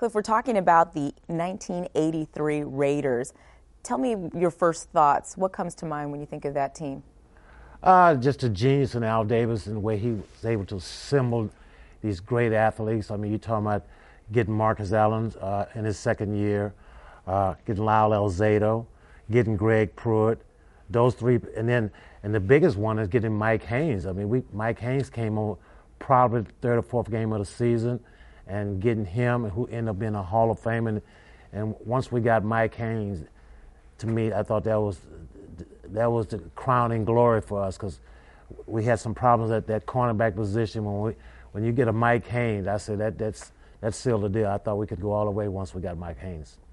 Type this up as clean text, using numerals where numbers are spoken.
Cliff, we're talking about the 1983 Raiders. Tell me your first thoughts. What comes to mind when you think of that team? Just a genius in Al Davis and the way he was able to assemble these great athletes. I mean, you're talking about getting Marcus Allen in his second year, getting Lyle Alzado, getting Greg Pruitt, those three, and the biggest one is getting Mike Haynes. I mean, Mike Haynes came on probably the third or fourth game of the season, and getting him, who ended up being a Hall of Fame, and once we got Mike Haynes, to me, I thought that was the crowning glory for us, because we had some problems at that cornerback position. When you get a Mike Haynes, I said that sealed the deal. I thought we could go all the way once we got Mike Haynes.